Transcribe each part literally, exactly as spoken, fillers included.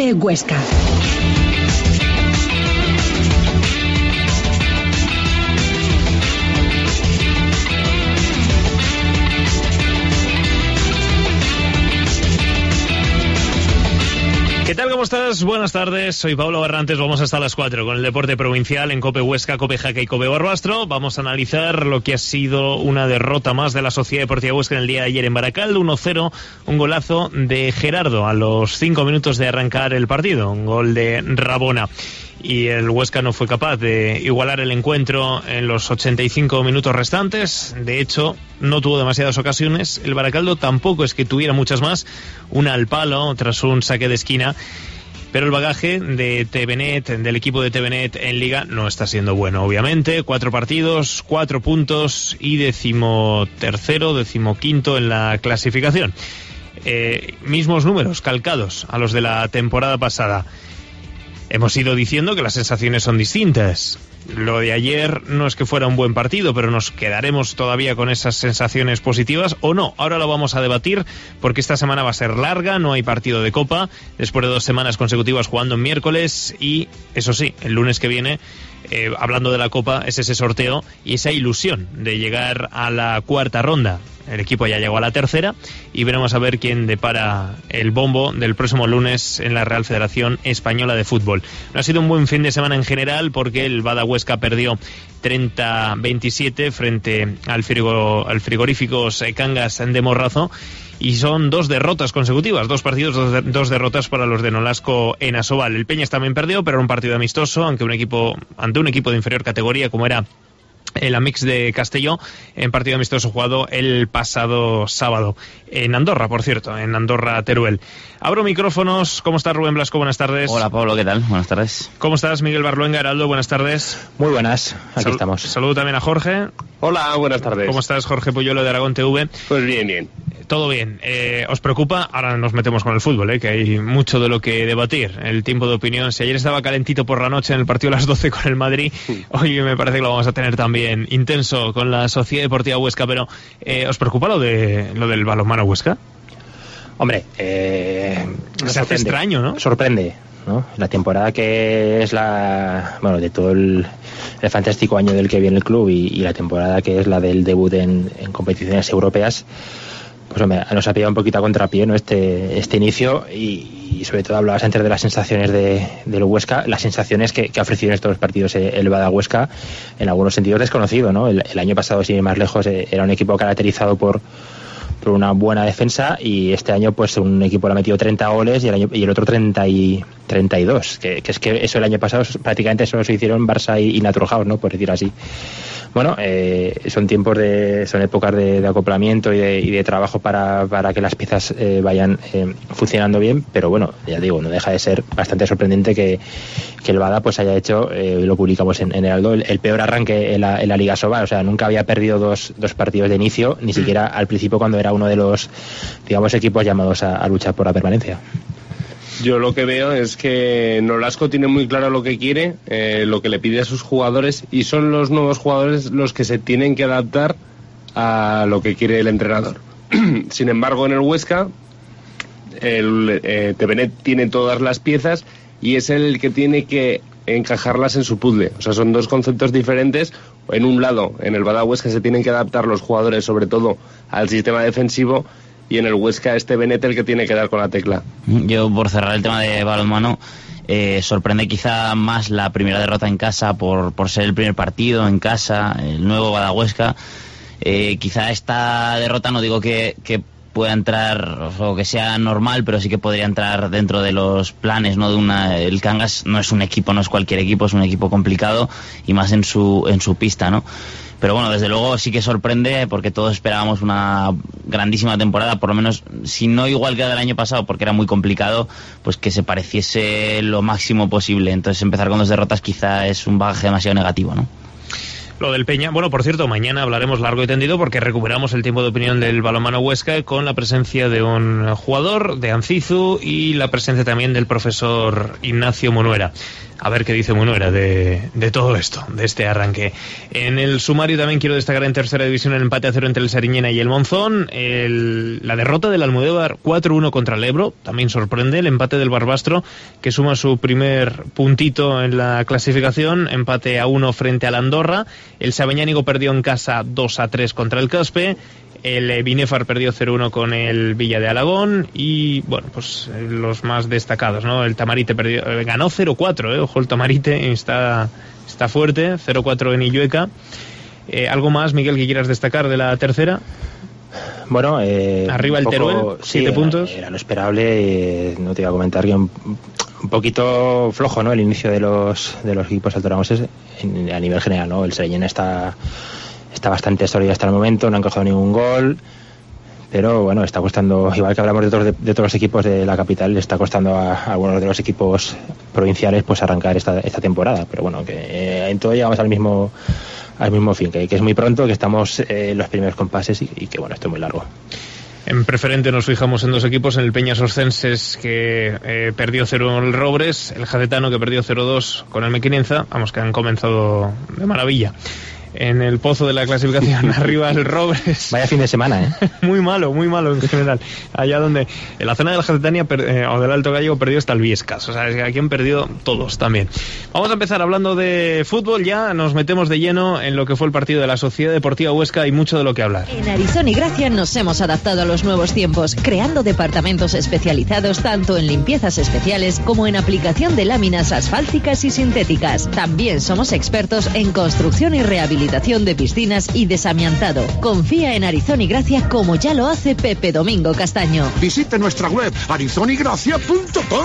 COPE Huesca. ¿Qué tal? ¿Cómo estás? Buenas tardes, soy Pablo Barrantes, vamos hasta las cuatro con el deporte provincial en COPE Huesca, COPE Jaca y COPE Barbastro. Vamos a analizar lo que ha sido una derrota más de la Sociedad Deportiva Huesca en el día de ayer en Baracaldo, uno cero, un golazo de Gerardo a los cinco minutos de arrancar el partido, un gol de Rabona. Y el Huesca no fue capaz de igualar el encuentro en los ochenta y cinco minutos restantes. De hecho, no tuvo demasiadas ocasiones. El Baracaldo tampoco es que tuviera muchas más. Una al palo tras un saque de esquina. Pero el bagaje de Tevenet, del equipo de Tevenet en Liga, no está siendo bueno, obviamente. Cuatro partidos, cuatro puntos y decimotercero, decimoquinto en la clasificación. Eh, mismos números calcados a los de la temporada pasada. Hemos ido diciendo que las sensaciones son distintas. Lo de ayer no es que fuera un buen partido, pero nos quedaremos todavía con esas sensaciones positivas o no. Ahora lo vamos a debatir porque esta semana va a ser larga, no hay partido de Copa, después de dos semanas consecutivas jugando en miércoles y, eso sí, el lunes que viene, eh, hablando de la Copa, es ese sorteo y esa ilusión de llegar a la cuarta ronda. El equipo ya llegó a la tercera y veremos a ver quién depara el bombo del próximo lunes en la Real Federación Española de Fútbol. No ha sido un buen fin de semana en general porque el Bada Huesca perdió treinta a veintisiete frente al, frigo, al frigorífico Cangas de Morrazo y son dos derrotas consecutivas, dos partidos, dos, de, dos derrotas para los de Nolasco en Asobal. El Peñas también perdió, pero era un partido amistoso, aunque un equipo ante un equipo de inferior categoría como era el Amix de Castelló, en partido amistoso jugado el pasado sábado en Andorra, por cierto, en Andorra Teruel. Abro micrófonos. ¿Cómo estás, Rubén Blasco? Buenas tardes. Hola, Pablo, ¿qué tal? Buenas tardes. ¿Cómo estás, Miguel Barluenga, Heraldo? Buenas tardes. Muy buenas, aquí Sal- estamos. Saludo también a Jorge. Hola, buenas tardes. ¿Cómo estás, Jorge Puyuelo de Aragón T V? Pues bien, bien. Todo bien. Eh, ¿Os preocupa? Ahora nos metemos con el fútbol, eh, que hay mucho de lo que debatir. El tiempo de opinión. Si ayer estaba calentito por la noche en el partido a las doce con el Madrid, hoy me parece que lo vamos a tener también intenso con la Sociedad Deportiva Huesca. Pero, eh, ¿os preocupa lo de lo del balonmano Huesca? Hombre, eh, se hace extraño, ¿no? Sorprende, ¿no? La temporada que es la, bueno, de todo el, el fantástico año del que viene el club y, y la temporada que es la del debut en, en competiciones europeas, pues hombre, nos ha pillado un poquito a contrapié, ¿no? Este, este inicio y, y sobre todo hablabas antes de las sensaciones de, del Huesca, las sensaciones que, que ha ofrecido en estos partidos el Bada Huesca, en algunos sentidos desconocido, ¿no? El, el año pasado, sin ir más lejos, era un equipo caracterizado por por una buena defensa y este año pues un equipo le ha metido treinta goles y el año y el otro treinta y dos, que, que es que eso el año pasado prácticamente solo se hicieron Barça y, y Naturhaus, ¿no? Por decir así. Bueno, eh, son tiempos de, son épocas de, de acoplamiento y de, y de trabajo para, para que las piezas eh, vayan eh, funcionando bien, pero bueno, ya digo, no deja de ser bastante sorprendente que, que el Bada pues haya hecho, eh, lo publicamos en, en Heraldo, el, el peor arranque en la, en la Liga Sobal, o sea, nunca había perdido dos, dos partidos de inicio, ni mm. siquiera al principio cuando era uno de los, digamos, equipos llamados a, a luchar por la permanencia. Yo lo que veo es que Nolasco tiene muy claro lo que quiere, eh, lo que le pide a sus jugadores y son los nuevos jugadores los que se tienen que adaptar a lo que quiere el entrenador. Sin embargo, en el Huesca, el eh, Tevenet tiene todas las piezas y es él el que tiene que encajarlas en su puzzle. O sea, son dos conceptos diferentes. En un lado, en el Bada Huesca se tienen que adaptar los jugadores, sobre todo al sistema defensivo, y en el Huesca este Benet el que tiene que dar con la tecla. Yo, por cerrar el tema de balonmano, eh, sorprende quizá más la primera derrota en casa por, por ser el primer partido en casa, el nuevo Bada Huesca. Eh, quizá esta derrota, no digo que, que pueda entrar o que sea normal, pero sí que podría entrar dentro de los planes, ¿no? De una, el Cangas no es un equipo, no es cualquier equipo, es un equipo complicado y más en su en su pista, ¿no? Pero bueno, desde luego sí que sorprende porque todos esperábamos una grandísima temporada, por lo menos, si no igual que la del año pasado, porque era muy complicado, pues que se pareciese lo máximo posible. Entonces empezar con dos derrotas quizá es un bagaje demasiado negativo, ¿no? Lo del Peña, bueno, por cierto, mañana hablaremos largo y tendido porque recuperamos el tiempo de opinión del balonmano Huesca con la presencia de un jugador, de Ancizu, y la presencia también del profesor Ignacio Munuera. A ver qué dice Munuera de, de todo esto, de este arranque. En el sumario también quiero destacar en tercera división el empate a cero entre el Sariñena y el Monzón, el, la derrota del Almudévar cuatro uno contra el Ebro, también sorprende, el empate del Barbastro, que suma su primer puntito en la clasificación, empate a uno frente al Andorra, el Sabeñánigo perdió en casa dos a tres contra el Caspe, el Binefar perdió cero uno con el Villa de Alagón y, bueno, pues los más destacados, ¿no? El Tamarite perdió, eh, ganó cero cuatro, eh, ojo, el Tamarite está, está fuerte, cero cuatro en Illueca. Eh, ¿Algo más, Miguel, que quieras destacar de la tercera? Bueno, eh, arriba el Teruel, siete sí, puntos. Era, era lo esperable, eh, no te iba a comentar que un, un poquito flojo, ¿no? El inicio de los de los equipos altoramuses a nivel general, ¿no? El Sariñena está está bastante sólido hasta el momento, no han cogido ningún gol, pero bueno, está costando, igual que hablamos de otros, de, de otros los equipos de la capital, le está costando a, a algunos de los equipos provinciales pues arrancar esta, esta temporada, pero bueno, que eh, en todo llegamos al mismo al mismo fin, que, que es muy pronto, que estamos en eh, los primeros compases y, y que bueno, esto es muy largo. En preferente nos fijamos en dos equipos, en el Peñas Orcenses, que eh, perdió cero el Robres, el Jacetano, que perdió cero dos con el Mequinenza, vamos, que han comenzado de maravilla. En el pozo de la clasificación, arriba el Robres. Vaya fin de semana, ¿eh? Muy malo, muy malo en general. Allá donde, en la zona de la Jacetania eh, o del Alto Gallego perdió hasta el Viescas. O sea, es que aquí han perdido todos también. Vamos a empezar hablando de fútbol. Ya nos metemos de lleno en lo que fue el partido de la Sociedad Deportiva Huesca. Hay mucho de lo que hablar. En Arizona y Gracia nos hemos adaptado a los nuevos tiempos, creando departamentos especializados tanto en limpiezas especiales como en aplicación de láminas asfálticas y sintéticas. También somos expertos en construcción y rehabilitación de piscinas y desamiantado. Confía en Arizona y Gracia como ya lo hace Pepe Domingo Castaño. Visite nuestra web arizona y gracia punto com.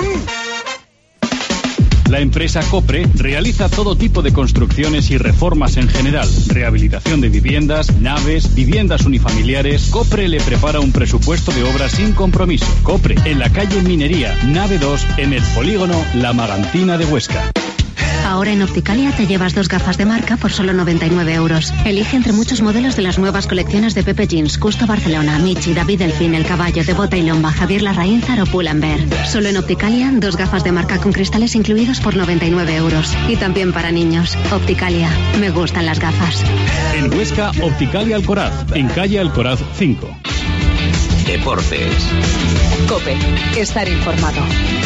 La empresa Copre realiza todo tipo de construcciones y reformas en general, rehabilitación de viviendas, naves, viviendas unifamiliares. Copre le prepara un presupuesto de obras sin compromiso. Copre, en la calle Minería, nave dos, en el polígono La Magantina de Huesca. Ahora en Opticalia te llevas dos gafas de marca por solo noventa y nueve euros. Elige entre muchos modelos de las nuevas colecciones de Pepe Jeans, Custo Barcelona, Michi, David Delfín, El Caballo, de Bota y Lomba, Javier Larraínzar o Pull&Bear. Solo en Opticalia, dos gafas de marca con cristales incluidos por noventa y nueve euros. Y también para niños. Opticalia, me gustan las gafas. En Huesca, Opticalia Alcoraz, en calle Alcoraz cinco. Deportes. COPE, estar informado.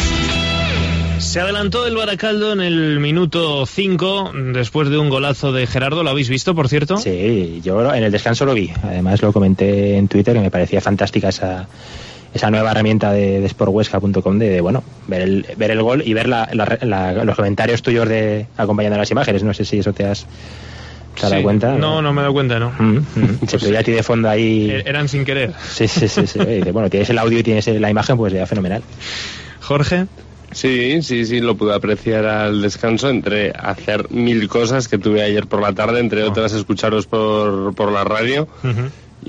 Se adelantó el Baracaldo en el minuto cinco después de un golazo de Gerardo. ¿Lo habéis visto, por cierto? Sí, yo en el descanso lo vi. Además lo comenté en Twitter, que me parecía fantástica esa esa nueva herramienta de, de sport huesca punto com de, de, bueno, ver el, ver el gol y ver la, la, la, los comentarios tuyos de acompañando las imágenes. No sé si eso te has... ¿Te has dado sí, cuenta? No, no me he dado cuenta, ¿no? Mm, mm. Se veía a ti de fondo ahí... Eran sin querer. Sí, sí, sí. sí. Bueno, tienes el audio y tienes la imagen, pues ya fenomenal. Jorge... Sí, sí, sí, lo pude apreciar al descanso, entre hacer mil cosas que tuve ayer por la tarde, entre otras escucharos por, por la radio. Uh-huh.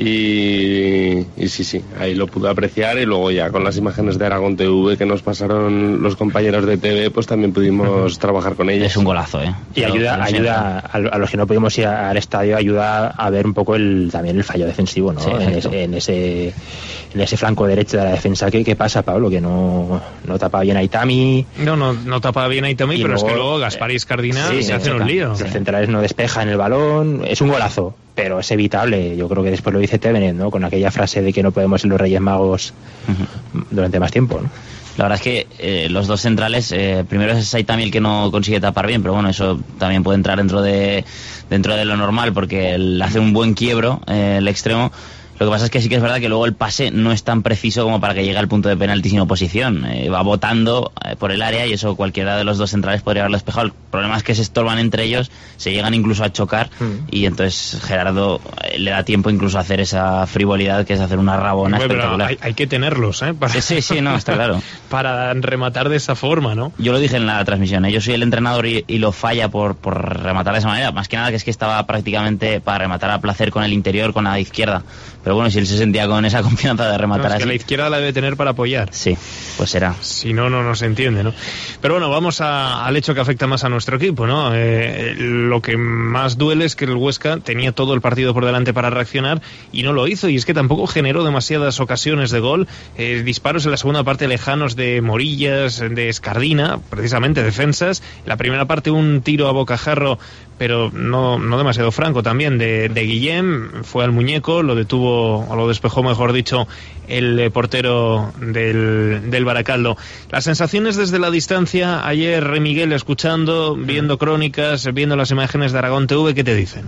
Y, y sí, sí, ahí lo pude apreciar, y luego ya con las imágenes de Aragón T V que nos pasaron los compañeros de T V, pues también pudimos uh-huh. trabajar con ellos. Es un golazo, ¿eh? Y Pero, ayuda, ayuda a, a los que no pudimos ir al estadio, ayuda a ver un poco el también el fallo defensivo, ¿no? Sí, en, ese, en ese en ese flanco derecho de la defensa. ¿Qué, qué pasa, Pablo? Que no, no tapa bien a Itami. No, no, no tapa bien a Itami, pero luego, es que luego Gaspar y Escardina sí, se hacen un lío. Los centrales no despejan el balón, es un golazo, pero es evitable. Yo creo que después lo dice Tevenet, ¿no? Con aquella frase de que no podemos ser los Reyes Magos uh-huh. durante más tiempo, ¿no? La verdad es que eh, los dos centrales, eh, primero es Saitami el que no consigue tapar bien, pero bueno, eso también puede entrar dentro de dentro de lo normal, porque él hace un buen quiebro, eh, el extremo. Lo que pasa es que sí que es verdad que luego el pase no es tan preciso como para que llegue al punto de penalti sin oposición. Eh, va botando eh, por el área, y eso cualquiera de los dos centrales podría haberlo despejado. El problema es que se estorban entre ellos, se llegan incluso a chocar, mm. y entonces Gerardo eh, le da tiempo incluso a hacer esa frivolidad que es hacer una rabona bueno, espectacular. Hay, hay que tenerlos, ¿eh? Para... Sí, sí, sí, no, está claro. Para rematar de esa forma, ¿no? Yo lo dije en la transmisión, ¿eh? Yo soy el entrenador y, y lo falla por, por rematar de esa manera. Más que nada que es que estaba prácticamente para rematar a placer con el interior, con la izquierda. pero bueno, si él se sentía con esa confianza de rematar no, es así... que la izquierda la debe tener para apoyar. Sí, pues será. Si no, no nos entiende, ¿no? Pero bueno, vamos a, al hecho que afecta más a nuestro equipo, ¿no? Eh, lo que más duele es que el Huesca tenía todo el partido por delante para reaccionar y no lo hizo, y es que tampoco generó demasiadas ocasiones de gol. Eh, disparos en la segunda parte lejanos de Morillas, de Escardina, precisamente defensas. En la primera parte un tiro a bocajarro, pero no, no demasiado franco también, de, de Guillem, fue al muñeco, lo detuvo, o lo despejó mejor dicho, el eh, portero del, del Baracaldo. Las sensaciones desde la distancia, ayer Miguel, escuchando, viendo crónicas, viendo las imágenes de Aragón T V, ¿qué te dicen?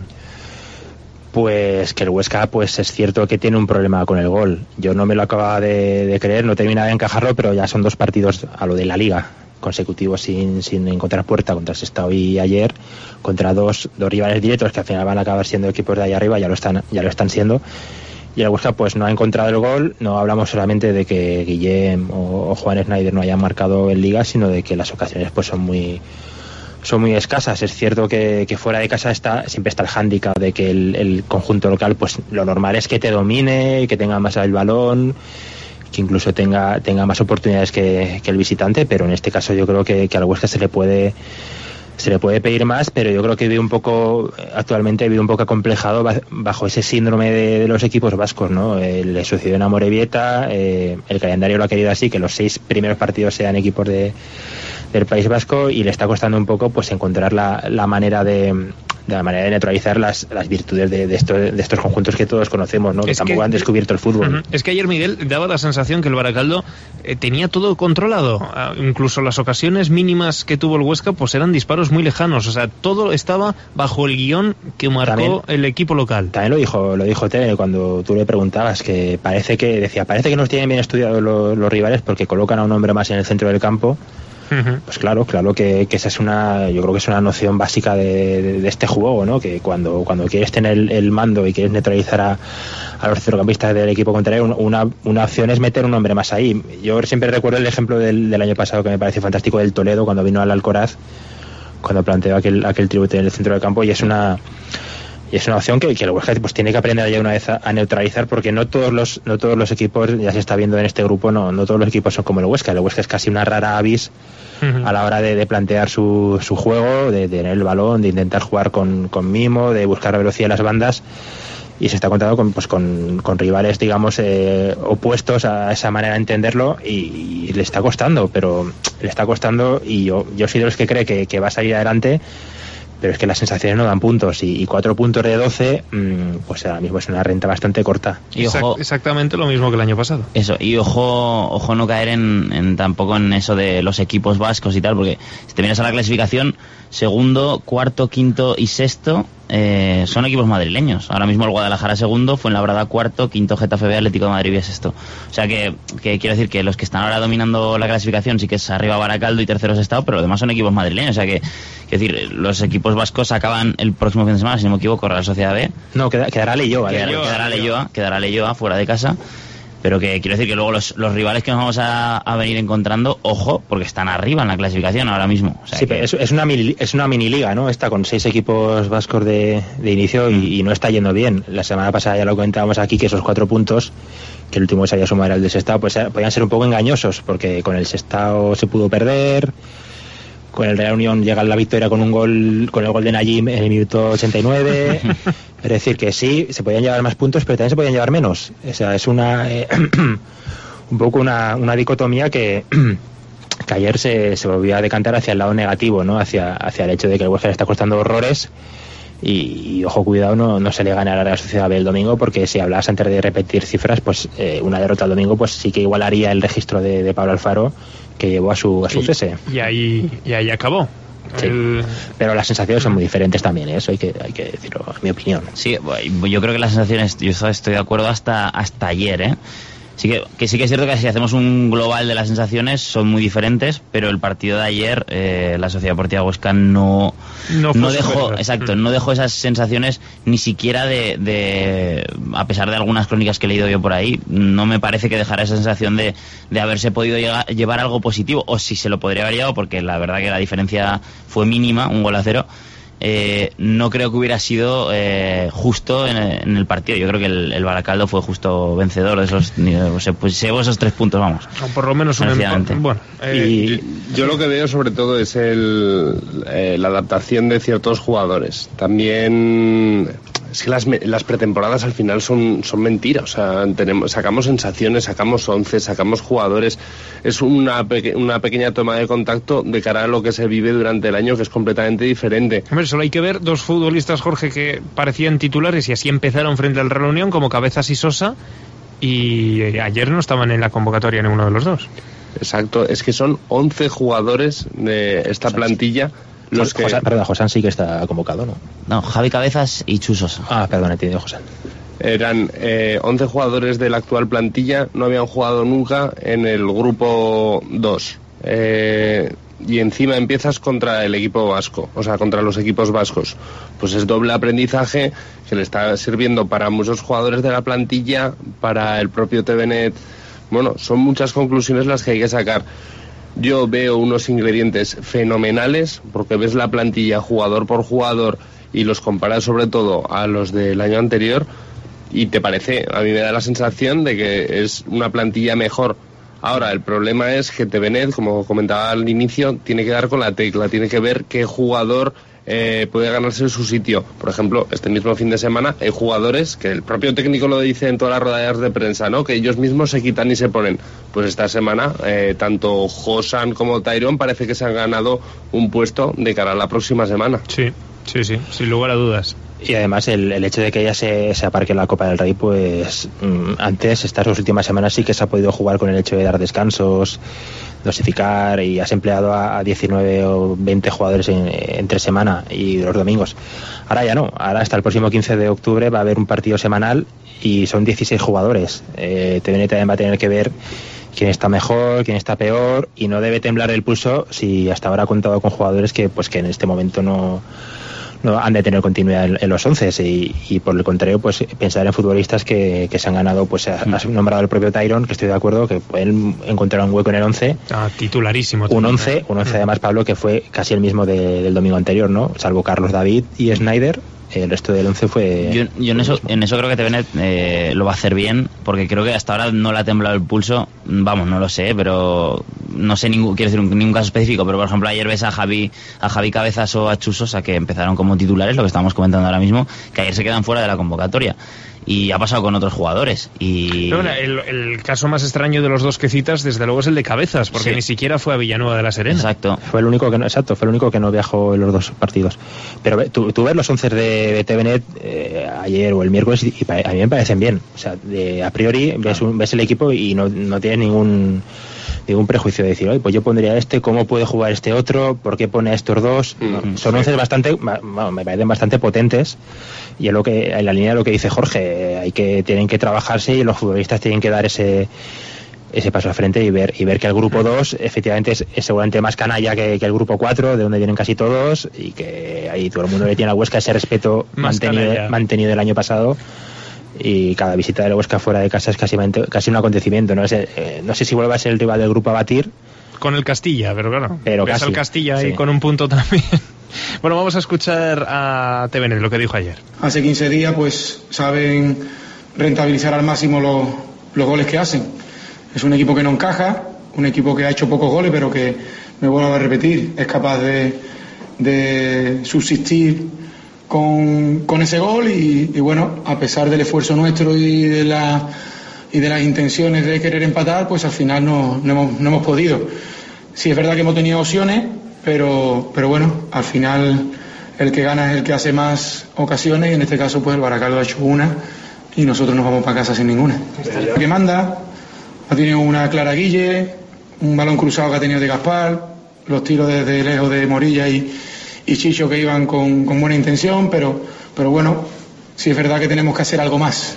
Pues que el Huesca, pues es cierto que tiene un problema con el gol. Yo no me lo acababa de, de creer, no terminaba de encajarlo, pero ya son dos partidos a lo de la Liga consecutivos sin, sin encontrar puerta, contra Sestao y ayer, contra dos, dos rivales directos que al final van a acabar siendo equipos de ahí arriba, ya lo están, ya lo están siendo. Y el Huesca pues no ha encontrado el gol. No hablamos solamente de que Guillem o, o Juan Schneider no hayan marcado en Liga, sino de que las ocasiones pues son muy son muy escasas. Es cierto que, que fuera de casa está siempre está el hándicap de que el, el conjunto local, pues lo normal es que te domine, que tenga más el balón, que incluso tenga tenga más oportunidades que, que el visitante, pero en este caso yo creo que, que al Huesca se le puede se le puede pedir más, pero yo creo que vive un poco, actualmente vive un poco acomplejado bajo ese síndrome de, de los equipos vascos, ¿no? Eh, le sucedió en Amorebieta, eh, el calendario lo ha querido así, que los seis primeros partidos sean equipos de del País Vasco, y le está costando un poco pues encontrar la, la manera de, de la manera de neutralizar las, las virtudes de, de, estos, de estos conjuntos que todos conocemos, ¿no? Que tampoco que, han descubierto el fútbol. Uh-huh. Es que ayer, Miguel, daba la sensación que el Baracaldo eh, tenía todo controlado, uh, incluso las ocasiones mínimas que tuvo el Huesca pues eran disparos muy lejanos, o sea, todo estaba bajo el guión que marcó también, el equipo local. También lo dijo lo dijo Tere cuando tú le preguntabas, que parece que decía, parece que nos tienen bien estudiados los, los rivales porque colocan a un hombre más en el centro del campo. Uh-huh. Pues claro, claro que, que esa es una, yo creo que es una noción básica de, de, de este juego, ¿no? Que cuando, cuando quieres tener el, el mando y quieres neutralizar a, a los centrocampistas del equipo contrario, una, una opción es meter un hombre más ahí. Yo siempre recuerdo el ejemplo del, del año pasado que me pareció fantástico, del Toledo, cuando vino al Alcoraz, cuando planteó aquel, aquel tributo en el centro del campo, y es una y es una opción que, que el Huesca pues tiene que aprender ya una vez a, a neutralizar, porque no todos los no todos los equipos, ya se está viendo en este grupo, no no todos los equipos son como el Huesca. El Huesca es casi una rara avis uh-huh. a la hora de, de plantear su, su juego, de, de tener el balón, de intentar jugar con, con mimo, de buscar velocidad en las bandas, y se está contando con, pues, con, con rivales, digamos, eh, opuestos a esa manera de entenderlo, y, y le está costando, pero le está costando, y yo, yo soy de los que cree que, que va a salir adelante, pero es que las sensaciones no dan puntos, y, y cuatro puntos de doce, mmm, pues ahora mismo es una renta bastante corta. Y ojo, exactamente lo mismo que el año pasado. Eso, y ojo ojo no caer en, en tampoco en eso de los equipos vascos y tal, porque si te miras a la clasificación, segundo, cuarto, quinto y sexto eh, son equipos madrileños. Ahora mismo el Guadalajara segundo, Fuenlabrada cuarto, quinto Getafe B, Atlético de Madrid B sexto. O sea que, que quiero decir que los que están ahora dominando la clasificación sí que es arriba Baracaldo y tercero Sestao, pero además son equipos madrileños. O sea que, quiero decir, los equipos vascos acaban el próximo fin de semana, si no me equivoco, Real Sociedad B. No, queda, quedará Leioa. Quedará, quedará Leioa, quedará Leioa fuera de casa. Pero que quiero decir que luego los, los rivales que nos vamos a, a venir encontrando, ojo, porque están arriba en la clasificación ahora mismo. O sea sí, que... pero es, es una mini, es una mini liga, ¿no? Está con seis equipos vascos de, de inicio y, y no está yendo bien. La semana pasada ya lo comentábamos aquí, que esos cuatro puntos, que el último que se había sumado era el de Sestao, pues podían ser un poco engañosos, porque con el Sestao se pudo perder, con el Real Unión llega la victoria con un gol, con el gol de Najim en el minuto ochenta y nueve. Es decir, que sí, se podían llevar más puntos, pero también se podían llevar menos. O sea, es una eh, un poco una, una dicotomía que, que ayer se, se volvió a decantar hacia el lado negativo, ¿no? Hacia, hacia el hecho de que el Huesca le está costando horrores. Y, y ojo, cuidado, no, no se le gane a la Real Sociedad B el domingo, porque si hablas antes de repetir cifras, pues eh, una derrota el domingo pues sí que igualaría el registro de, de Pablo Alfaro, que llevó a su, a su cese. Y, y, ahí, y ahí acabó. Sí. El... Pero las sensaciones son muy diferentes también, ¿eh? Eso hay que, hay que decirlo, en mi opinión. Sí, yo creo que las sensaciones, yo estoy de acuerdo hasta, hasta ayer, ¿eh? Sí que, que sí que es cierto que si hacemos un global de las sensaciones son muy diferentes, pero el partido de ayer, eh, la Sociedad Deportiva Huesca no, no, no dejó, exacto, no dejó esas sensaciones ni siquiera de, de, a pesar de algunas crónicas que he leído yo por ahí, no me parece que dejara esa sensación de, de haberse podido llegar, llevar algo positivo, o si se lo podría haber llevado, porque la verdad que la diferencia fue mínima, un gol a cero. eh, no creo que hubiera sido eh, justo en el, en el partido. Yo creo que el, el Baracaldo fue justo vencedor de esos, o sea, pues se llevó esos tres puntos, vamos. O por lo menos un empate. Bueno, eh, y yo lo que veo sobre todo es el, eh, la adaptación de ciertos jugadores. También es que las, las pretemporadas al final son, son mentiras. O sea, tenemos, sacamos sensaciones, sacamos once, sacamos jugadores. Es una, peque, una pequeña toma de contacto de cara a lo que se vive durante el año, que es completamente diferente. Hombre, solo hay que ver dos futbolistas, Jorge, que parecían titulares y así empezaron frente al Real Unión, como Cabezas y Sosa, y ayer no estaban en la convocatoria ninguno de los dos. Exacto, es que son once jugadores de esta plantilla. Los que... José, perdón, Josán sí que está convocado, ¿no? No, Javi Cabezas y Chus Sosa. Ah, perdón, he entendido, José. Eran eh, once jugadores de la actual plantilla, no habían jugado nunca en el grupo dos. Eh, y encima empiezas contra el equipo vasco, o sea, contra los equipos vascos. Pues es doble aprendizaje que le está sirviendo para muchos jugadores de la plantilla, para el propio T V Net. Bueno, son muchas conclusiones las que hay que sacar. Yo veo unos ingredientes fenomenales, porque ves la plantilla jugador por jugador y los comparas sobre todo a los del año anterior y te parece, a mí me da la sensación de que es una plantilla mejor. Ahora, el problema es que T V Net, como comentaba al inicio, tiene que dar con la tecla, tiene que ver qué jugador eh, puede ganarse su sitio. Por ejemplo, este mismo fin de semana hay jugadores que el propio técnico lo dice en todas las rodadas de prensa, ¿no? Que ellos mismos se quitan y se ponen. Pues esta semana, eh, tanto Josan como Tyrone parece que se han ganado un puesto de cara a la próxima semana. Sí, sí, sí, sin lugar a dudas. Y además el, el hecho de que ella se, se aparque en la Copa del Rey, pues mmm, antes, estas dos últimas semanas sí que se ha podido jugar con el hecho de dar descansos, dosificar, y has empleado a, a diecinueve o veinte jugadores en, entre semana y los domingos. Ahora ya no, ahora hasta el próximo quince de octubre va a haber un partido semanal y son dieciséis jugadores. Eh, T V N también va a tener que ver quién está mejor, quién está peor, y no debe temblar el pulso si hasta ahora ha contado con jugadores que pues que en este momento no no han de tener continuidad en, en los once, y, y por el contrario pues pensar en futbolistas que, que se han ganado, pues has nombrado el propio Tyrone, que estoy de acuerdo que pueden encontrar un hueco en el once. Ah, titularísimo. Un once, un once además, Pablo, que fue casi el mismo de, del domingo anterior, ¿no? Salvo Carlos David y Snyder. El resto del once fue... Yo, yo en eso en eso creo que T V Net eh, lo va a hacer bien, porque creo que hasta ahora no le ha temblado el pulso. Vamos, no lo sé, pero no sé ningún, quiero decir un, ningún caso específico, pero por ejemplo ayer ves a Javi a Javi Cabezas o a Chus Sosa, que empezaron como titulares, lo que estamos comentando ahora mismo, que ayer se quedan fuera de la convocatoria. Y ha pasado con otros jugadores. Y pero, bueno, el, el caso más extraño de los dos que citas, desde luego, es el de Cabezas, porque sí, ni siquiera fue a Villanueva de la Serena. Exacto. Fue el único que no, exacto, fue el único que no viajó en los dos partidos. Pero tú, tú ves los once de, de T V Net eh, ayer o el miércoles y, y a mí me parecen bien. O sea, de, a priori ves, un, ves el equipo y no, no tienes ningún ningún prejuicio de decir, oye, pues yo pondría este, ¿cómo puede jugar este otro? ¿Por qué pone a estos dos? Mm, no, son once bastante, bueno, me parecen bastante potentes, y es lo que, en la línea de lo que dice Jorge, hay que, tienen que trabajarse y los futbolistas tienen que dar ese ese paso al frente y ver y ver que el grupo dos efectivamente es, es seguramente más canalla que, que el grupo cuatro, de donde vienen casi todos, y que ahí todo el mundo le tiene a Huesca ese respeto mantenido, mantenido el año pasado. Y cada visita de la Huesca fuera de casa es casi, casi un acontecimiento, ¿no? Es, eh, no sé si vuelve a ser el rival del grupo a batir. Con el Castilla, pero claro. Pero casi, el Castilla ahí sí, con un punto también. Bueno, vamos a escuchar a T V N lo que dijo ayer. Hace quince días, pues, saben rentabilizar al máximo los, los goles que hacen. Es un equipo que no encaja, un equipo que ha hecho pocos goles, pero que, me vuelvo a repetir, es capaz de, de subsistir Con, con ese gol y, y bueno, a pesar del esfuerzo nuestro y de la y de las intenciones de querer empatar, pues al final no, no, hemos, no hemos podido. Sí, es verdad que hemos tenido opciones, pero pero bueno, al final el que gana es el que hace más ocasiones, y en este caso pues el Baracaldo ha hecho una y nosotros nos vamos para casa sin ninguna. El que manda ha tenido una clara Guille, un balón cruzado que ha tenido de Gaspar, los tiros desde lejos de Morilla y y Chicho, que iban con, con buena intención, pero pero bueno, sí es verdad que tenemos que hacer algo más,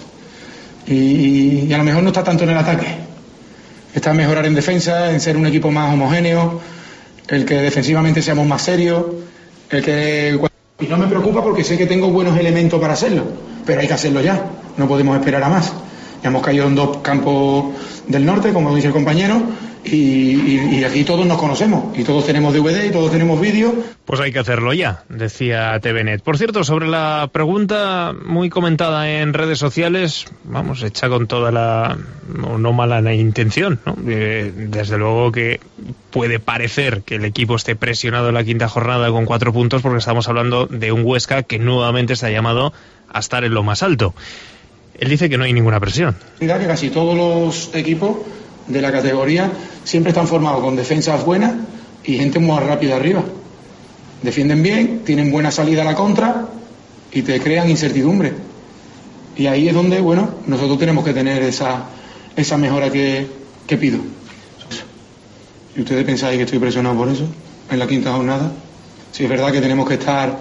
y, y a lo mejor no está tanto en el ataque, está en mejorar en defensa, en ser un equipo más homogéneo, el que defensivamente seamos más serios, el que... Y no me preocupa porque sé que tengo buenos elementos para hacerlo, pero hay que hacerlo ya, no podemos esperar a más. Ya hemos caído en dos campos del norte, como dice el compañero, y, y, y aquí todos nos conocemos y todos tenemos D V D y todos tenemos vídeos. Pues hay que hacerlo ya, decía T V Net. Por cierto, sobre la pregunta muy comentada en redes sociales, vamos, hecha con toda la no, no mala intención, ¿no? Eh, desde luego que puede parecer que el equipo esté presionado en la quinta jornada con cuatro puntos, porque estamos hablando de un Huesca que nuevamente está llamado a estar en lo más alto. Él dice que no hay ninguna presión. Que casi todos los equipos de la categoría siempre están formados con defensas buenas y gente muy rápida arriba. Defienden bien, tienen buena salida a la contra y te crean incertidumbre. Y ahí es donde, bueno, nosotros tenemos que tener esa, esa mejora que, que pido. Si ustedes pensáis que estoy presionado por eso, en la quinta jornada, si es verdad que tenemos que estar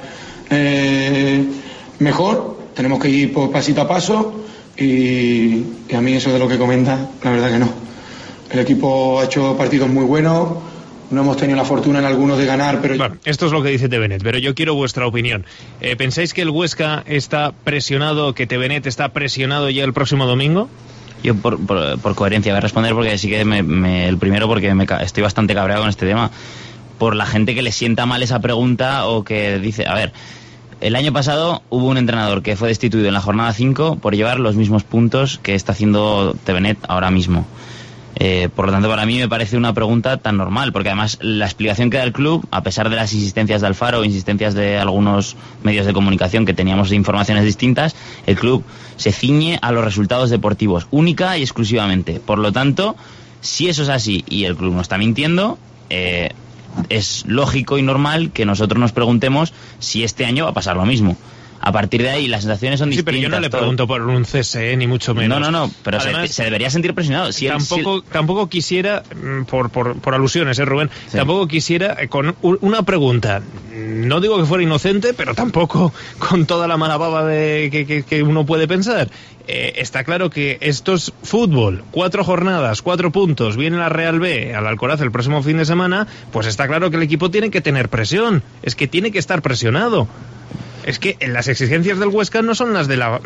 eh, mejor, tenemos que ir por pasito a paso y, y a mí eso de lo que comenta, la verdad que no. El equipo ha hecho partidos muy buenos. No hemos tenido la fortuna en algunos de ganar, pero... Bueno, esto es lo que dice T V Net, pero yo quiero vuestra opinión. Eh, ¿Pensáis que el Huesca está presionado, que T V Net está presionado ya el próximo domingo? Yo por, por, por coherencia voy a responder, porque sí que me, me, el primero porque me, estoy bastante cabreado con este tema, por la gente que le sienta mal esa pregunta o que dice, a ver, el año pasado hubo un entrenador que fue destituido en la jornada cinco por llevar los mismos puntos que está haciendo T V Net ahora mismo. Eh, por lo tanto, para mí me parece una pregunta tan normal, porque además la explicación que da el club, a pesar de las insistencias de Alfaro, insistencias de algunos medios de comunicación que teníamos informaciones distintas, el club se ciñe a los resultados deportivos, única y exclusivamente. Por lo tanto, si eso es así y el club no está mintiendo, eh, es lógico y normal que nosotros nos preguntemos si este año va a pasar lo mismo. A partir de ahí las sensaciones son sí, distintas. Sí, pero yo no le todo. pregunto por un cese, ¿eh? Ni mucho menos. No, no, no, pero Además, se, se debería sentir presionado. Si tampoco, él, si... tampoco quisiera, por, por, por alusiones, ¿eh, Rubén? Sí. Tampoco quisiera, con una pregunta, no digo que fuera inocente, pero tampoco con toda la mala baba de, que, que, que uno puede pensar. Eh, está claro que esto es fútbol, cuatro jornadas, cuatro puntos, viene la Real B al Alcoraz el próximo fin de semana, pues está claro que el equipo tiene que tener presión, es que tiene que estar presionado. Es que las exigencias del Huesca no son las de la...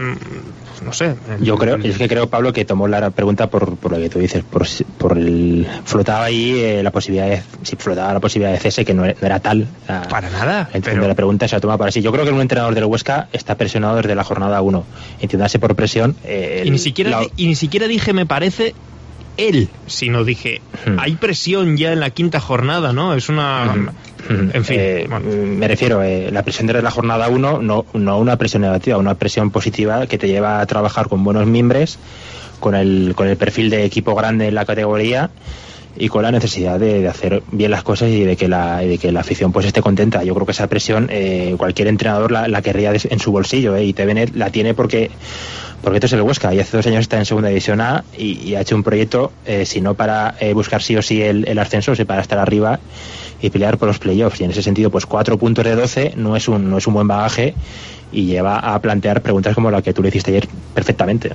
no sé. Yo creo, es que creo, Pablo, que tomó la pregunta por, por lo que tú dices, por, por el... Flotaba ahí eh, la posibilidad de... Si flotaba la posibilidad de cese, que no era, no era tal. La, para nada. Pero... la pregunta se la toma para sí. Yo creo que un entrenador del Huesca está presionado desde la jornada uno. Entiéndase por presión... Eh, y, ni siquiera, la... y ni siquiera dije, me parece... él, sino dije, hmm. hay presión ya en la quinta jornada, ¿no? Es una... Hmm. En fin. Eh, bueno. Me refiero, eh, la presión desde la jornada uno, no, no una presión negativa, una presión positiva que te lleva a trabajar con buenos mimbres, con el, con el perfil de equipo grande en la categoría y con la necesidad de, de hacer bien las cosas y de que la, de que la afición pues esté contenta. Yo creo que esa presión eh, cualquier entrenador la, la querría en su bolsillo, eh, y T V Net la tiene porque porque esto es el Huesca y hace dos años está en segunda división A y, y ha hecho un proyecto eh, si no para eh, buscar sí o sí el, el ascenso, sino para estar arriba y pelear por los playoffs, y en ese sentido pues cuatro puntos de doce no es un no es un buen bagaje y lleva a plantear preguntas como la que tú le hiciste ayer perfectamente.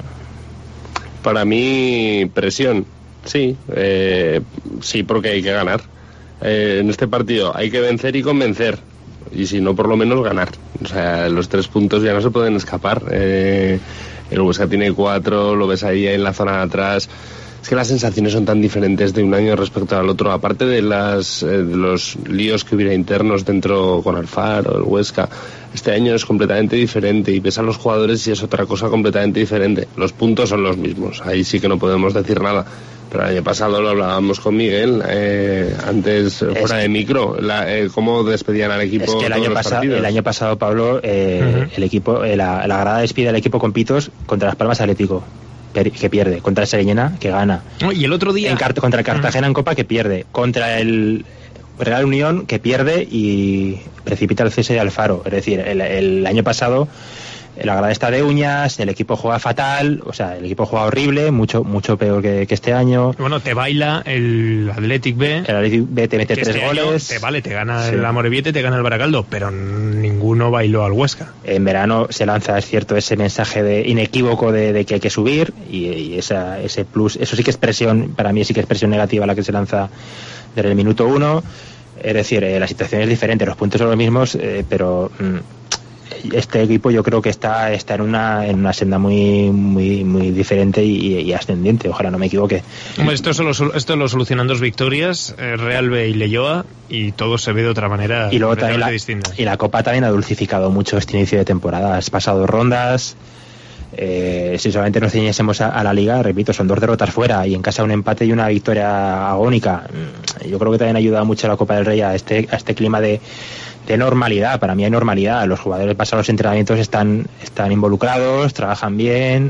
Para mí presión, sí, eh, sí, porque hay que ganar. Eh, en este partido hay que vencer y convencer, y si no, por lo menos ganar. O sea, los tres puntos ya no se pueden escapar. Eh, el Huesca tiene cuatro, lo ves ahí en la zona de atrás. Es que las sensaciones son tan diferentes de un año respecto al otro, aparte de, las, eh, de los líos que hubiera internos dentro con Alfaro, el Huesca. Este año es completamente diferente y ves a los jugadores y es otra cosa completamente diferente. Los puntos son los mismos, ahí sí que no podemos decir nada. Pero el año pasado lo hablábamos con Miguel, eh, antes fuera es, de micro, la, eh, cómo despedían al equipo. Es que el año, pasa, el año pasado, Pablo, eh, uh-huh. el equipo, eh, la, la grada despide al equipo con pitos contra Las Palmas Atlético, que pierde, contra el Sereñena, que gana. Oh, y el otro día... En, contra el Cartagena uh-huh. en Copa, que pierde. Contra el Real Unión, que pierde y precipita el cese de Alfaro. Es decir, el, el año pasado la grada está de uñas, el equipo juega fatal, o sea, el equipo juega horrible, mucho mucho peor que, que este año. Bueno, te baila el Athletic B. El Athletic B te mete tres este goles. Te vale, te gana sí. el Amorebieta, te gana el Baracaldo, pero ninguno bailó al Huesca. En verano se lanza, es cierto, ese mensaje de inequívoco de, de que hay que subir y, y esa, ese plus, eso sí que es presión, para mí sí que es presión negativa la que se lanza desde el minuto uno. Es decir, eh, la situación es diferente, los puntos son los mismos, eh, pero... Mm, este equipo yo creo que está está en una en una senda muy muy muy diferente y, y ascendiente, ojalá no me equivoque. Hombre, esto, solo, esto lo solucionan dos victorias, eh, Real B y Leioa, y todo se ve de otra manera y luego también la, distinta. Y la Copa también ha dulcificado mucho este inicio de temporada, has pasado rondas. Eh, si solamente nos ciñésemos a, a la Liga, repito, son dos derrotas fuera y en casa un empate y una victoria agónica. Yo creo que también ayuda mucho la Copa del Rey a este a este clima de, de normalidad. Para mí hay normalidad, los jugadores pasan los entrenamientos, están están involucrados, trabajan bien.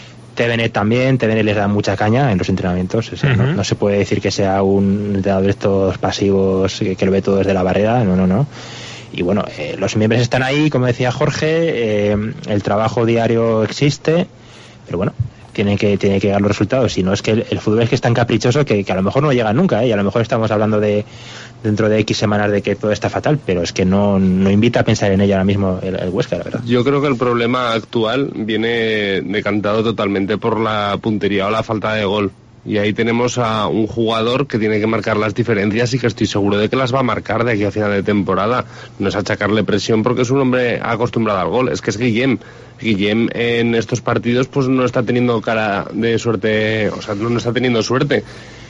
T V N también, T V N les da mucha caña en los entrenamientos, o sea, uh-huh. no, no se puede decir que sea un entrenador de estos pasivos que, que lo ve todo desde la barrera, no, no, no. Y bueno, eh, los miembros están ahí, como decía Jorge, eh, el trabajo diario existe, pero bueno, tiene que tiene que dar los resultados. Si no, es que el, el fútbol es que es tan caprichoso que, que a lo mejor no llega nunca, ¿eh? Y a lo mejor estamos hablando de dentro de X semanas de que todo está fatal, pero es que no, no invita a pensar en ello ahora mismo el, el Huesca, la verdad. Yo creo que el problema actual viene decantado totalmente por la puntería o la falta de gol. Y ahí tenemos a un jugador que tiene que marcar las diferencias y que estoy seguro de que las va a marcar de aquí a final de temporada. No es achacarle presión porque es un hombre acostumbrado al gol. Es que es Guillem. Guillem en estos partidos pues no está teniendo cara de suerte, o sea, no, no está teniendo suerte.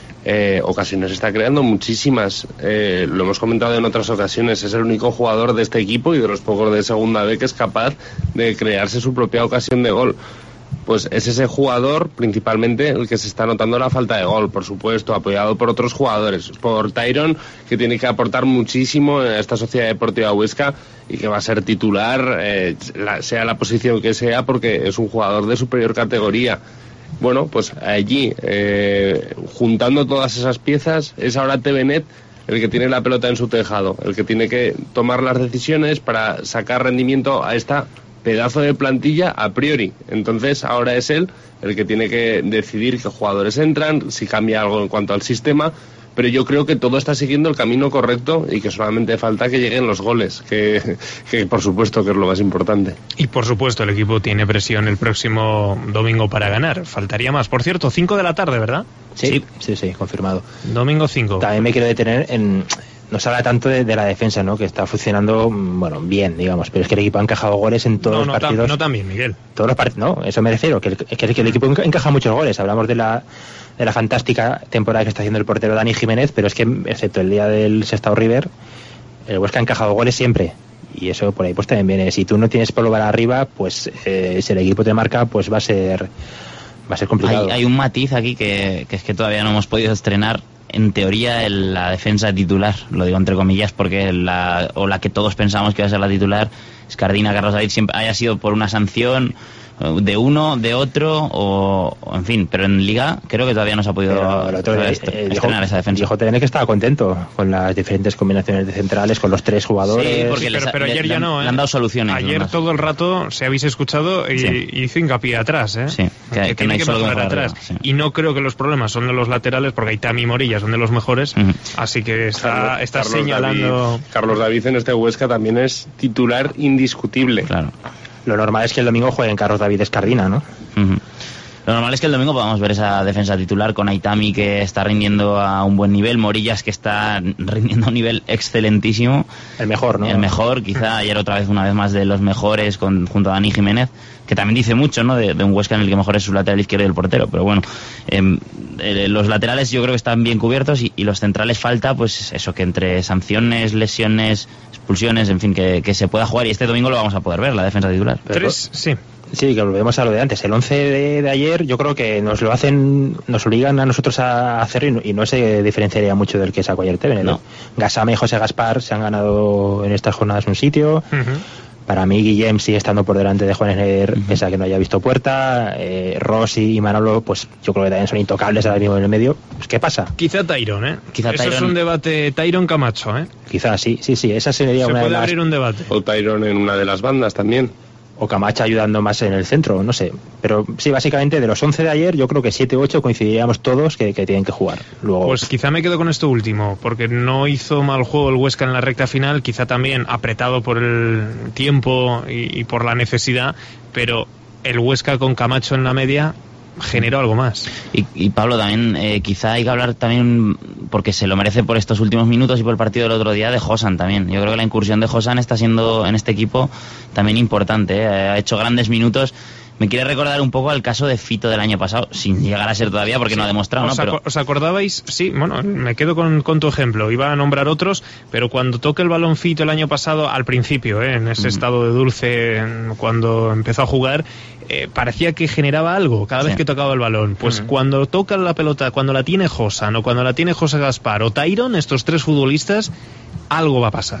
Eh, ocasiones está creando muchísimas. Eh, lo hemos comentado en otras ocasiones. Es el único jugador de este equipo y de los pocos de segunda B que es capaz de crearse su propia ocasión de gol. Pues es ese jugador principalmente el que se está notando la falta de gol, por supuesto, apoyado por otros jugadores, por Tyron, que tiene que aportar muchísimo en esta Sociedad Deportiva Huesca y que va a ser titular, eh, la, sea la posición que sea, porque es un jugador de superior categoría. Bueno, pues allí, eh, juntando todas esas piezas, es ahora T V Net el que tiene la pelota en su tejado, el que tiene que tomar las decisiones para sacar rendimiento a esta pedazo de plantilla a priori. Entonces ahora es él el que tiene que decidir qué jugadores entran, si cambia algo en cuanto al sistema, pero yo creo que todo está siguiendo el camino correcto y que solamente falta que lleguen los goles, que, que por supuesto que es lo más importante. Y por supuesto el equipo tiene presión el próximo domingo para ganar, faltaría más. Por cierto, cinco de la tarde, ¿verdad? Sí, sí, sí, sí, confirmado. Domingo cinco. También me quiero detener en... Nos habla tanto de, de la defensa, ¿no? Que está funcionando, bueno, bien, digamos, pero es que el equipo ha encajado goles en todos no, los no partidos. Tam, no tan bien, Miguel. Todos los partidos, no, eso me refiero, que el, que el, que el equipo encaja muchos goles. Hablamos de la de la fantástica temporada que está haciendo el portero Dani Jiménez, pero es que, excepto el día del Sestao River, el Huesca ha encajado goles siempre. Y eso por ahí pues también viene. Si tú no tienes por para arriba, pues eh, si el equipo te marca, pues va a ser va a ser complicado. Hay, hay un matiz aquí que, que es que todavía no hemos podido estrenar. En teoría el, la defensa titular, lo digo entre comillas porque la, o la que todos pensamos que va a ser la titular, Escardina, Carlos David, siempre haya sido por una sanción de uno, de otro o, o en fin, pero en Liga creo que todavía no se ha podido otro, est- eh, estrenar dijo, esa defensa. Dijo T V N que estaba contento con las diferentes combinaciones de centrales, con los tres jugadores. Sí, porque sí, les, pero, pero ayer le, ya le, no, ¿eh? Le han dado soluciones. Ayer nomás. todo el rato, si habéis escuchado, y, sí. hizo hincapié atrás, ¿eh? Sí, que, que, que tiene no hay que solo mejorar atrás. Arriba, sí. Y no creo que los problemas son de los laterales, porque Aitami y Morilla son de los mejores, uh-huh. Así que está, Carlos, está Carlos señalando... David, Carlos David en este Huesca también es titular indiscutible. Claro. Lo normal es que el domingo jueguen Carlos David Escardina, ¿no? Uh-huh. Lo normal es que el domingo podamos ver esa defensa titular con Aitami, que está rindiendo a un buen nivel, Morillas, que está rindiendo a un nivel excelentísimo. El mejor, ¿no? El mejor, quizá ayer otra vez, una vez más, de los mejores con, junto a Dani Jiménez, que también dice mucho, ¿no? De, de un Huesca en el que mejor es su lateral izquierdo y el portero. Pero bueno, eh, eh, los laterales yo creo que están bien cubiertos y, y los centrales falta, pues eso, que entre sanciones, lesiones, expulsiones, en fin, que, que se pueda jugar. Y este domingo lo vamos a poder ver, la defensa titular. Tres, sí. Sí, que volvemos a lo de antes. El once de, de ayer yo creo que nos lo hacen, nos obligan a nosotros a hacerlo y no, y no se diferenciaría mucho del que sacó ayer T V N, ¿no? Gasame y José Gaspar se han ganado en estas jornadas un sitio. Uh-huh. Para mí Guillem sigue estando por delante de Juan Esner, uh-huh. pese a que no haya visto puerta. eh, Rossi y Manolo, pues yo creo que también son intocables ahora mismo en el medio. Pues ¿qué pasa? Quizá Tyron, ¿eh? Quizá Eso Tyron... es un debate Tyron Camacho, ¿eh? Quizá sí, sí, sí, esa sería se una puede de las... abrir un debate. O Tyron en una de las bandas también. O Camacho ayudando más en el centro, no sé. Pero sí, básicamente de los once de ayer, yo creo que siete u ocho coincidiríamos todos que, que tienen que jugar. Luego... Pues quizá me quedo con esto último, porque no hizo mal juego el Huesca en la recta final, quizá también apretado por el tiempo y, y por la necesidad, pero el Huesca con Camacho en la media generó algo más. Y, y Pablo, también eh, quizá hay que hablar también, porque se lo merece por estos últimos minutos y por el partido del otro día, de Josan también. Yo creo que la incursión de Josan está siendo en este equipo también importante, ¿eh? Ha hecho grandes minutos. Me quiere recordar un poco al caso de Fito del año pasado, sin llegar a ser todavía porque sí, no ha demostrado, ¿no? ¿Os, pero... ¿Os acordabais? Sí, bueno, me quedo con, con tu ejemplo. Iba a nombrar otros, pero cuando toca el balón Fito el año pasado, al principio, ¿eh? en ese uh-huh. estado de dulce, cuando empezó a jugar, eh, parecía que generaba algo cada sí. vez que tocaba el balón. Pues uh-huh. cuando toca la pelota, cuando la tiene Josan o cuando la tiene José Gaspar o Tyron, estos tres futbolistas, algo va a pasar.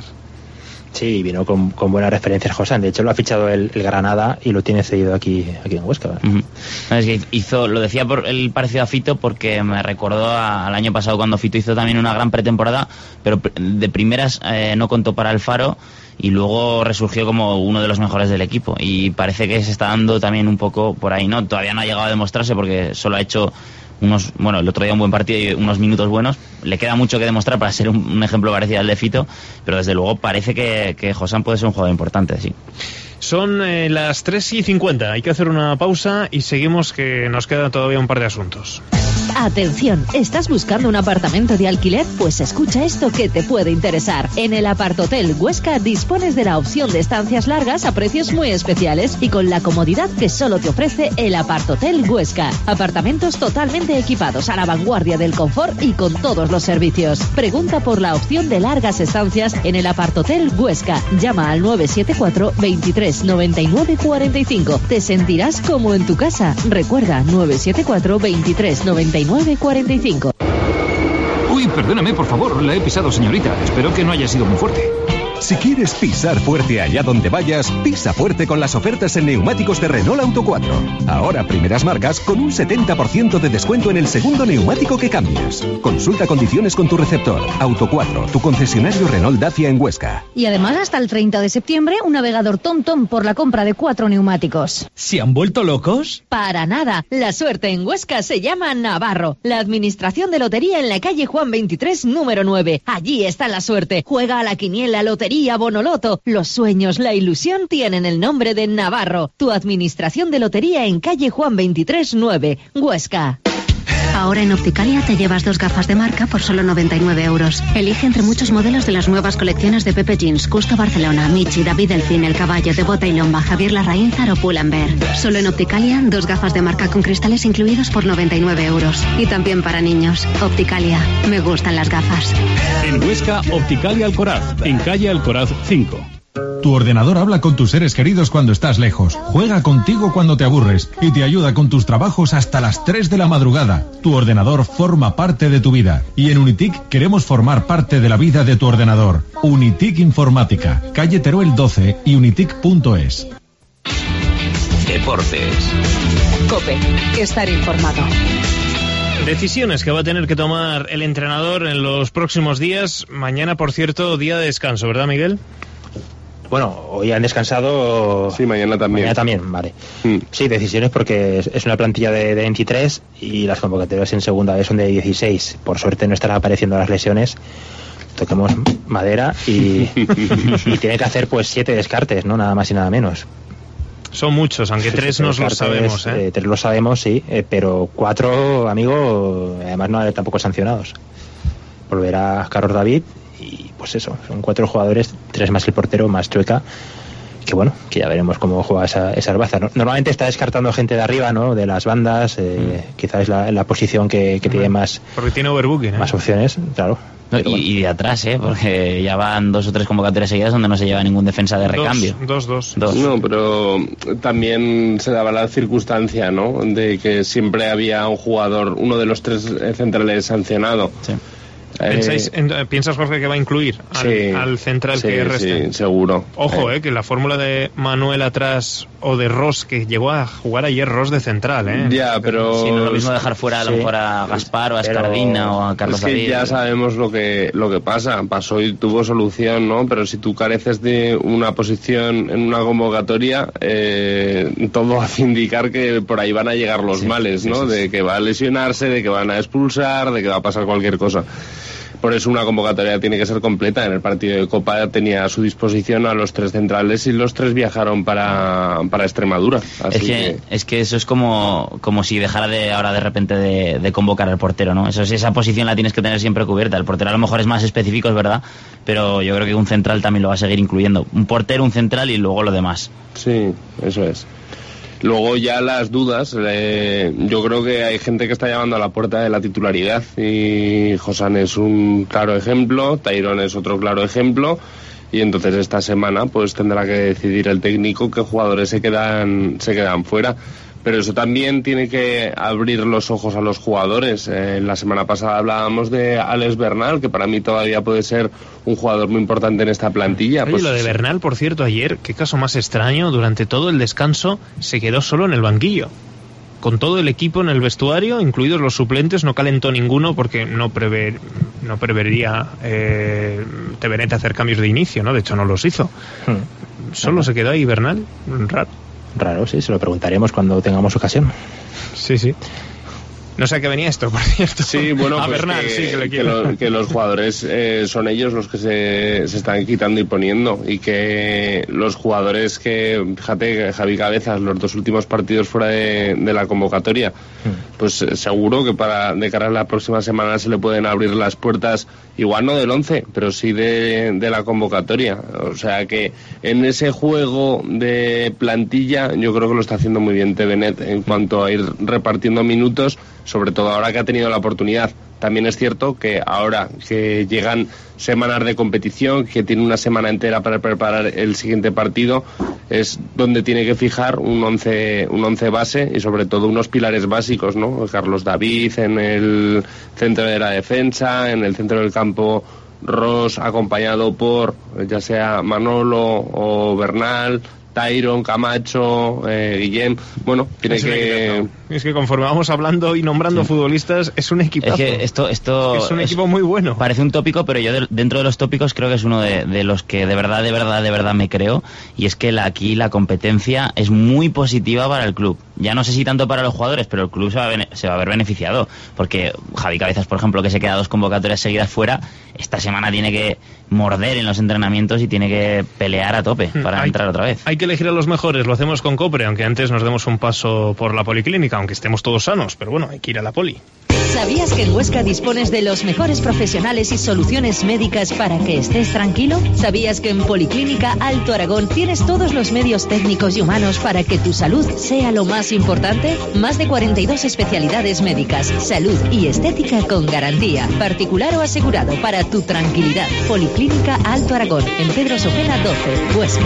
Sí, vino con, con buenas referencias Josan. De hecho, lo ha fichado el, el Granada y lo tiene cedido aquí, aquí en Huesca. Uh-huh. Es que hizo, lo decía por el parecido a Fito porque me recordó a, al año pasado cuando Fito hizo también una gran pretemporada, pero de primeras eh, no contó para el Faro y luego resurgió como uno de los mejores del equipo. Y parece que se está dando también un poco por ahí, ¿no? Todavía no ha llegado a demostrarse porque solo ha hecho unos, bueno, el otro día un buen partido y unos minutos buenos. Le queda mucho que demostrar para ser un, un ejemplo parecido al de Fito, pero desde luego parece que, que Josan puede ser un jugador importante, sí. Son eh, las tres y cincuenta, hay que hacer una pausa y seguimos, que nos queda todavía un par de asuntos. Atención, ¿estás buscando un apartamento de alquiler? Pues escucha esto que te puede interesar. En el Apartotel Huesca dispones de la opción de estancias largas a precios muy especiales y con la comodidad que solo te ofrece el Apartotel Huesca. Apartamentos totalmente equipados a la vanguardia del confort y con todos los servicios. Pregunta por la opción de largas estancias en el Apartotel Huesca. Llama al nueve siete cuatro, veintitrés, noventa y nueve, cuarenta y cinco. Te sentirás como en tu casa. Recuerda, nueve siete cuatro, veintitrés, noventa y nueve, cuarenta y cinco. Uy, perdóname, por favor, la he pisado, señorita. Espero que no haya sido muy fuerte. Si quieres pisar fuerte allá donde vayas, pisa fuerte con las ofertas en neumáticos de Renault Auto cuatro. Ahora primeras marcas con un setenta por ciento de descuento en el segundo neumático que cambies. Consulta condiciones con tu receptor. Auto cuatro, tu concesionario Renault Dacia en Huesca. Y además hasta el treinta de septiembre un navegador TomTom por la compra de cuatro neumáticos. ¿Se han vuelto locos? Para nada. La suerte en Huesca se llama Navarro. La administración de lotería en la calle Juan veintitrés, número nueve. Allí está la suerte. Juega a la quiniela, lotería, Bonoloto. Los sueños, la ilusión tienen el nombre de Navarro. Tu administración de lotería en calle Juan veintitrés, nueve, Huesca. Ahora en Opticalia te llevas dos gafas de marca por solo noventa y nueve euros. Elige entre muchos modelos de las nuevas colecciones de Pepe Jeans, Custo Barcelona, Michi, David Delfín, El Caballo, de Bota y Lomba, Javier Larraín, Zaro, Pull&Bear. Solo en Opticalia, dos gafas de marca con cristales incluidos por noventa y nueve euros. Y también para niños. Opticalia. Me gustan las gafas. En Huesca, Opticalia Alcoraz, en calle Alcoraz cinco. Tu ordenador habla con tus seres queridos cuando estás lejos, juega contigo cuando te aburres y te ayuda con tus trabajos hasta las tres de la madrugada. Tu ordenador forma parte de tu vida y en Unitic queremos formar parte de la vida de tu ordenador. Unitic Informática, calle Teruel doce y unitic punto es. Deportes. COPE, estar informado. Decisiones que va a tener que tomar el entrenador en los próximos días. Mañana, por cierto, día de descanso, ¿verdad, Miguel? Bueno, hoy han descansado. Sí, mañana también. Mañana también, vale. Mm. Sí, decisiones porque es una plantilla de, de veintitrés y las convocatorias en segunda vez son de dieciséis. Por suerte no estarán apareciendo las lesiones. Toquemos madera y, y tiene que hacer pues siete descartes, ¿no? Nada más y nada menos. Son muchos, aunque sí, tres nos lo sabemos, ¿eh? eh. Tres lo sabemos, sí, eh, pero cuatro, amigo, además no hay tampoco sancionados. Volverá Carlos David. Y pues eso, son cuatro jugadores, tres más el portero, más Chueca, que bueno, que ya veremos cómo juega esa, esa arbaza, ¿no? Normalmente está descartando gente de arriba, ¿no? De las bandas, eh, mm. quizás es la, la posición que, que tiene más... Porque tiene overbooking, ¿eh? Más opciones, claro. No, y, bueno. y de atrás, ¿eh? Porque ya van dos o tres convocatorias seguidas donde no se lleva ningún defensa de recambio. Dos, dos, dos. No, pero también se daba la circunstancia, ¿no? De que siempre había un jugador, uno de los tres centrales sancionado. Sí. ¿Pensáis, en, ¿Piensas, Jorge, que va a incluir al, sí, al central sí, que reste? Sí, seguro. Ojo, eh. eh, que la fórmula de Manuel atrás o de Ross, que llegó a jugar ayer Ross de central, ¿eh? Ya, pero... Sí, no es lo mismo dejar fuera a lo sí. mejor a Gaspar o a Escardina o a Carlos es que David. Ya sabemos lo que, lo que pasa. Pasó y tuvo solución, ¿no? Pero si tú careces de una posición en una convocatoria, eh, todo hace indicar que por ahí van a llegar los sí, males, ¿no? Sí, sí, de que va a lesionarse, de que van a expulsar, de que va a pasar cualquier cosa. por eso una convocatoria tiene que ser completa. En el partido de Copa tenía a su disposición a los tres centrales y los tres viajaron para, para Extremadura. Así es, que, que... es que eso es como, como si dejara de ahora de repente de, de convocar al portero, ¿no? Eso, esa posición la tienes que tener siempre cubierta. El portero a lo mejor es más específico, es verdad, pero yo creo que un central también lo va a seguir incluyendo. Un portero, un central y luego lo demás. Sí, eso es. Luego ya las dudas, eh, yo creo que hay gente que está llamando a la puerta de la titularidad y Josán es un claro ejemplo, Tyrone es otro claro ejemplo y entonces esta semana pues tendrá que decidir el técnico qué jugadores se quedan, se quedan fuera. Pero eso también tiene que abrir los ojos a los jugadores. Eh, la semana pasada hablábamos de Alex Bernal, que para mí todavía puede ser un jugador muy importante en esta plantilla. Oye, pues, lo de Bernal, por cierto, ayer, qué caso más extraño, durante todo el descanso se quedó solo en el banquillo. Con todo el equipo en el vestuario, incluidos los suplentes, no calentó ninguno porque no, prever, no prevería eh, Tevenet hacer cambios de inicio, ¿no? De hecho, no los hizo. Hmm. Solo uh-huh. se quedó ahí Bernal, raro. Raro, sí, se lo preguntaremos cuando tengamos ocasión. Sí, sí. No sé a qué venía esto, por cierto. Sí, bueno, a pues Bernal, que, sí, que le que, lo, que los jugadores eh, son ellos los que se, se están quitando y poniendo. Y que los jugadores que, fíjate, Javi Cabezas, los dos últimos partidos fuera de, de la convocatoria, hmm. pues eh, seguro que para de cara a la próxima semana se le pueden abrir las puertas, igual no del once, pero sí de, de la convocatoria. O sea que en ese juego de plantilla yo creo que lo está haciendo muy bien Tevenet en cuanto a ir repartiendo minutos, sobre todo ahora que ha tenido la oportunidad. También es cierto que ahora que llegan semanas de competición, que tiene una semana entera para preparar el siguiente partido, es donde tiene que fijar un once, un once base y sobre todo unos pilares básicos, ¿no? Carlos David en el centro de la defensa, en el centro del campo Ross acompañado por ya sea Manolo o Bernal, Tyrone, Camacho, eh, Guillem. Bueno, tiene es que... Es que conforme vamos hablando y nombrando sí. futbolistas, es un equipazo. Es que esto, esto es un equipo es, muy bueno. Parece un tópico, pero yo de, dentro de los tópicos creo que es uno de, de los que de verdad, de verdad, de verdad me creo. Y es que la, aquí la competencia es muy positiva para el club. Ya no sé si tanto para los jugadores, pero el club se va a, se va a ver beneficiado. Porque Javi Cabezas, por ejemplo, que se queda dos convocatorias seguidas fuera, esta semana tiene que morder en los entrenamientos y tiene que pelear a tope para hay, entrar otra vez. Hay que elegir a los mejores, lo hacemos con Copre, aunque antes nos demos un paso por la policlínica, aunque estemos todos sanos, pero bueno, hay que ir a la poli. ¿Sabías que en Huesca dispones de los mejores profesionales y soluciones médicas para que estés tranquilo? ¿Sabías que en Policlínica Alto Aragón tienes todos los medios técnicos y humanos para que tu salud sea lo más importante? Más de cuarenta y dos especialidades médicas, salud y estética con garantía, particular o asegurado para tu tranquilidad. Policlínica Alto Aragón, en Pedro Sojena doce, Huesca.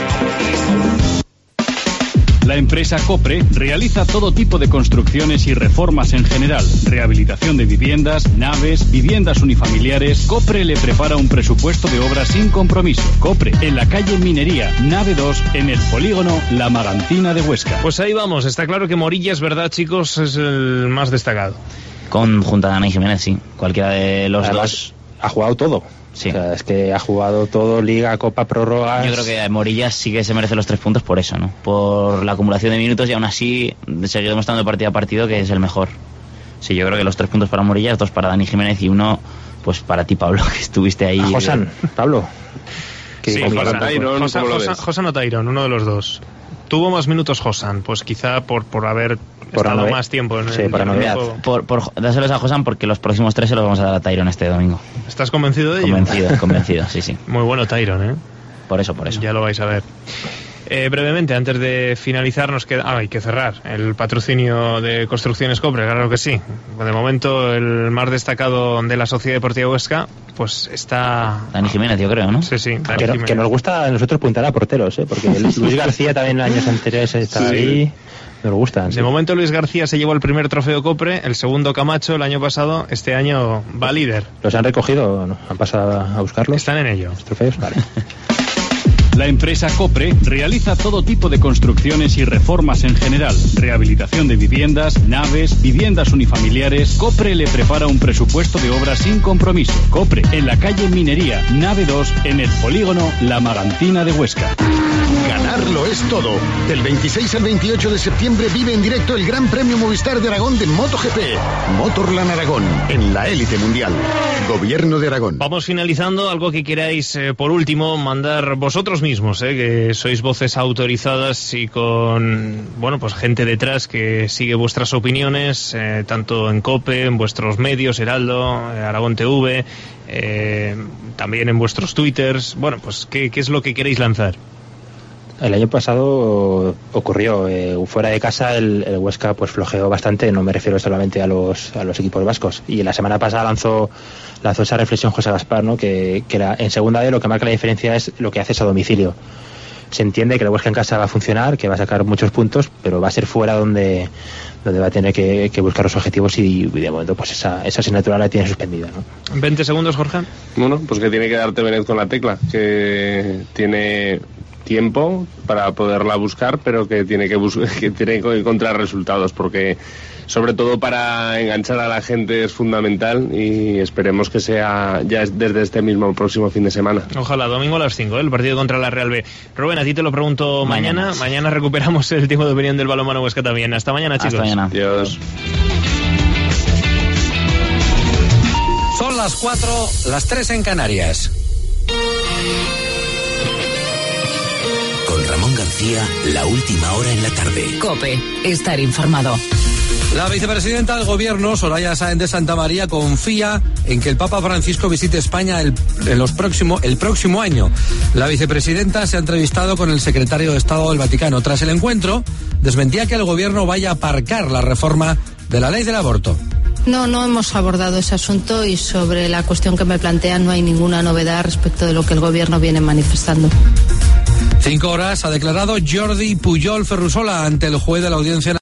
La empresa Copre realiza todo tipo de construcciones y reformas en general, rehabilitación de viviendas, naves, viviendas unifamiliares. Copre le prepara un presupuesto de obras sin compromiso. Copre, en la calle Minería, nave dos, en el polígono La Magantina de Huesca. Pues ahí vamos, está claro que Morilla, es verdad, chicos, es el más destacado. Con junto a Dani Jiménez, sí, cualquiera de los Además, dos. Ha jugado todo. Sí. O sea, es que ha jugado todo, Liga, Copa, prórrogas. Yo creo que Morillas sí que se merece los tres puntos por eso, ¿no? Por la acumulación de minutos y aún así seguir demostrando partido a partido que es el mejor. Sí, yo creo que los tres puntos para Morillas, dos para Dani Jiménez y uno pues para ti, Pablo, que estuviste ahí. A Josan, Pablo. Sí, Josan o Tyrone, uno de los dos. Tuvo más minutos Josan, pues quizá por, por haber por estado más tiempo en sí, el para novedad. Por, por dáselos a Josan porque los próximos tres se los vamos a dar a Tyrone este domingo. ¿Estás convencido de ello? Convencido, convencido, sí, sí. Muy bueno Tyrone, ¿eh? Por eso, por eso. Ya lo vais a ver. Eh, brevemente, antes de finalizar, nos queda... Ah, hay que cerrar el patrocinio de Construcciones Copre, claro que sí. De momento, el más destacado de la Sociedad Deportiva Huesca, pues está... Dani Jiménez, yo creo, ¿no? Sí, sí. Que, no, que nos gusta a nosotros puntar a porteros, ¿eh? Porque Luis García también en años anteriores estaba sí. ahí... Nos gustan. De sí. momento Luis García se llevó el primer trofeo Copre, el segundo Camacho el año pasado, este año va líder. ¿Los han recogido? ¿No? ¿Han pasado a buscarlos? Están en ello. ¿Los trofeos? Vale. La empresa Copre realiza todo tipo de construcciones y reformas en general, rehabilitación de viviendas, naves, viviendas unifamiliares. Copre le prepara un presupuesto de obras sin compromiso. Copre, en la calle Minería, nave dos, en el polígono La Magantina de Huesca. Ganarlo es todo. Del veintiséis al veintiocho de septiembre vive en directo el Gran Premio Movistar de Aragón de MotoGP. Motorland Aragón, en la élite mundial. Gobierno de Aragón. Vamos finalizando. Algo que queráis, eh, por último, mandar vosotros mismos, eh, que sois voces autorizadas y con, bueno, pues gente detrás que sigue vuestras opiniones, eh, tanto en COPE, en vuestros medios, Heraldo, eh, Aragón T V, eh, también en vuestros twitters. Bueno, pues, ¿qué, qué es lo que queréis lanzar? El año pasado ocurrió, eh, fuera de casa el, el Huesca pues flojeó bastante, no me refiero solamente a los a los equipos vascos, y la semana pasada lanzó lanzó esa reflexión José Gaspar, ¿no? que, que era, en segunda D lo que marca la diferencia es lo que haces a domicilio. Se entiende que el Huesca en casa va a funcionar, que va a sacar muchos puntos, pero va a ser fuera donde donde va a tener que, que buscar los objetivos, y, y de momento pues esa, esa asignatura la tiene suspendida, ¿no? veinte segundos, Jorge. Bueno, pues que tiene que darte Benet con la tecla, que tiene tiempo para poderla buscar, pero que tiene que, bus- que tiene que encontrar resultados, porque sobre todo para enganchar a la gente es fundamental, y esperemos que sea ya desde este mismo próximo fin de semana. Ojalá, domingo a las cinco, ¿eh? El partido contra la Real B. Rubén, a ti te lo pregunto mañana. Mañana, mañana recuperamos el tiempo de opinión del balonmano Huesca también. Hasta mañana, chicos. Hasta mañana. Adiós. Son las cuatro, las tres en Canarias. Con Ramón García, la última hora en la tarde. COPE, estar informado. La vicepresidenta del Gobierno, Soraya Sáenz de Santamaría, confía en que el Papa Francisco visite España el, en los próximo, el próximo año. La vicepresidenta se ha entrevistado con el secretario de Estado del Vaticano. Tras el encuentro, desmentía que el Gobierno vaya a aparcar la reforma de la ley del aborto. No, no hemos abordado ese asunto, y sobre la cuestión que me plantean no hay ninguna novedad respecto de lo que el Gobierno viene manifestando. Cinco horas ha declarado Jordi Pujol Ferrusola ante el juez de la Audiencia